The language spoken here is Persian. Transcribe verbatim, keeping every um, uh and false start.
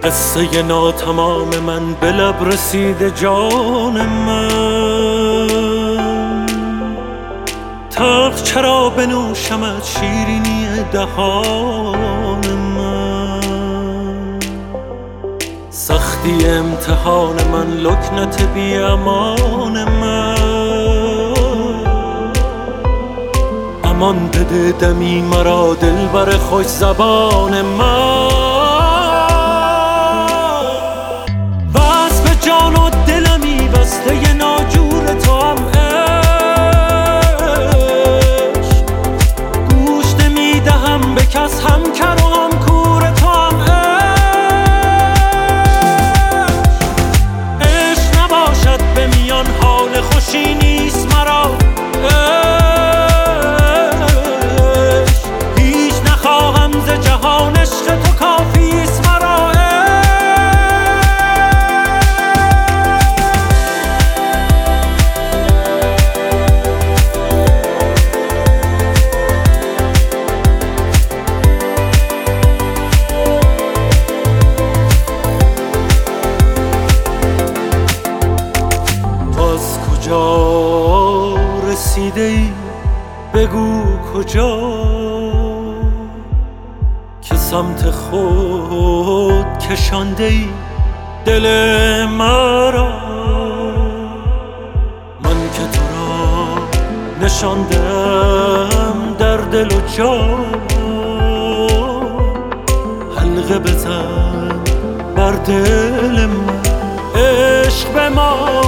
قصه ناتمام من به لب رسیده جان من. تلخ چرا بنوشمت شیرینی دهان من. سختی امتحان من لکنت بی امان من. امان بده دمی مرا دلبر خوش زبان من. وصف جان و دلمی بسته ناجور تو هم عشق. گوش نمیدهم به کس هم کر و هم کور تو هم عشق. عشق نباشد به میان حال خوشی نیست مرا جهان عشق تو کافیست مرا. باز کجا رسیده ای بگو کجا که سمت خود کشانده ای دل مرا. من که تو را نشاندم در دل و جان. حلقه بزن بر دل من عشق به ما